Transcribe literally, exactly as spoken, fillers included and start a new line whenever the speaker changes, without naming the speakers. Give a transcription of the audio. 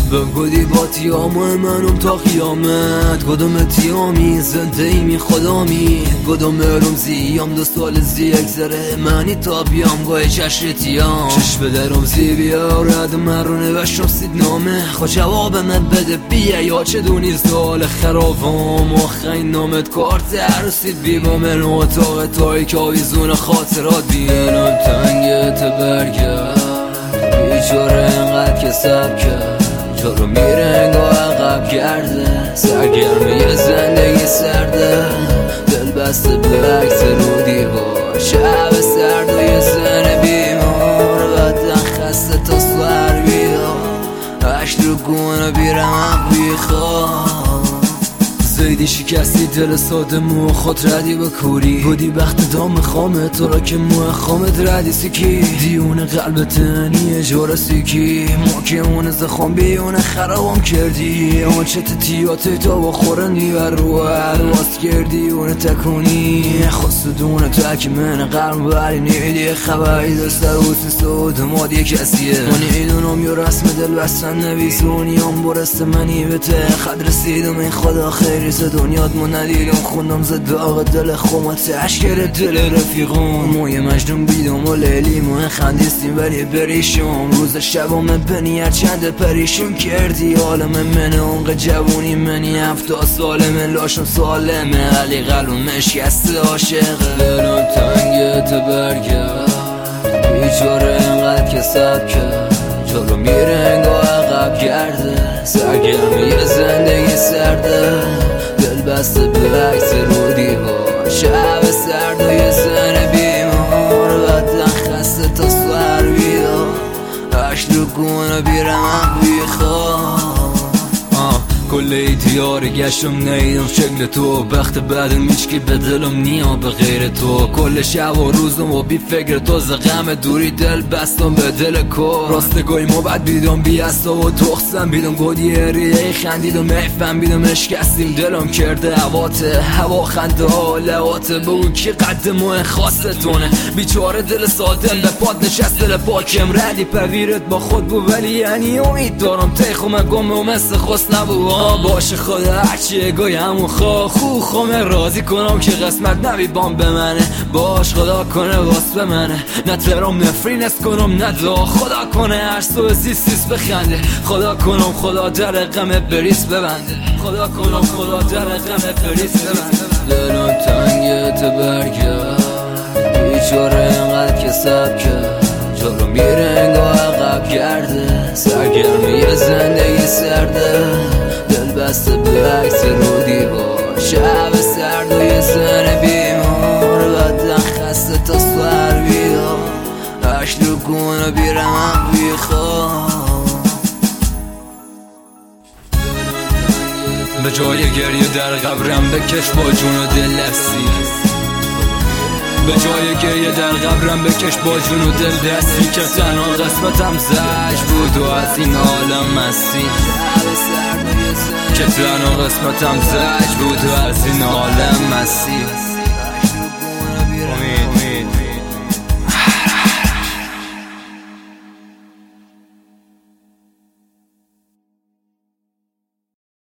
بم گودی با تیامه منم تا قیامت کدوم تیامی زنده ایمی خدامی کدوم رمزیم دو سال زی اگذره منی تا بیام گوه چشر تیام چش بده رمزی بیا رد من رو نوشتم سید نامه خو جواب من بده بیا یا چه دونی زال خرابم آخرین نامت کارت عروسید بی با من اتاق تایی که آویزون خاطرات بیانم تنگت برگرد بیچاره انقدر که سب کرد تو رو میره انگاه عقب کرده سرگرمی زندگی سرده دل بسته به عکس رو دیوار شب سرد و یه زن بیمار بدن خسته تا سوار بیار عشق رو گونه بیرم بیخواه زیدی شکستی دل ساده مو خود ردی بکوری بودی بخت دام خامه تو را که مو خامت ردی سیکی دیون قلب تنیه جور سیکی ما که اون زخم بیون خرابم کردی اون چت تیاته تا با خورندی و رو عرواز کردی اون تکونی خواستدون تک من قرم بری نیدی خبری دست در حسن سود مادی کسیه من ایدونم یو رسم دل بستن نویزونیم برست منی به ته خد رسیدم این خدا خیری ز دنیات ما ندیدم خوندم ز داغ دل خومت عشقر دل رفیقم موی مجنون بیدم و لیلی موی خندیستیم ولی بریشم روز شبام بنیت چند پریشون کردی عالم من اونق جوونی منی هفتا سال من لاشم سالمه علی قلبم مشکست عاشقه دلم تنگت برگرد بیچاره انقدر که سب کرد تو رو میره انگاه عقب کرده سرگرمی زندگی سرده دل بسته به عکس رو دیوار شب سرد و یه زن بیمار بدن خسته تا سوار بیار عشق رو گونه بیرم بیخواه کل ایتیار گشتم نیدم شکل تو بخت بعدم هیچکی به دلم نیا به غیر تو کل شب و روزم و بی فکر تو ز غم دوری دل بستم به دل کو راستگوی ما بعد بیدم بیستا و تخصم بیدم گودی ریه خندیدم ایفم بیدم اشکستیم دلم کرده هواته هوا خنده ها لواته بگو کی قدمو خواستتونه بیچاره دل سادم به پاد نشست دل پاکم ردی پویرت با خود بو ولی یعنی امید دارم تیخوم گم و مثل خست نبو باشه خدا هرچی اگای همون خواه خو خومه راضی کنم که قسمت نبی بام به منه باش خدا کنه واس به منه نه ترام نفرینت کنم نه دا خدا کنه هر سو زیستیس بخنده خدا کنم خدا در غم بریس ببنده خدا کنم خدا در غم بریس ببنده دلم تنگت برگرد بیچاره انقدر که سب کرد تو رو میره انگاه عقب کرده سرگرمی زندگی سرده دل بسته به عکس رو دیوار شب سرد و یه زن بیمار بدن خسته تا سوار بیار عشق رو گونه بیرم بیخواه به جای گریه در قبرم بکش با جون و دل دستی به جای گریه در قبرم بکش با جون و دل دستی که تنها قسمتم زج بود و از این عالم مستی که تنها قسمتم زج بود و از این عالم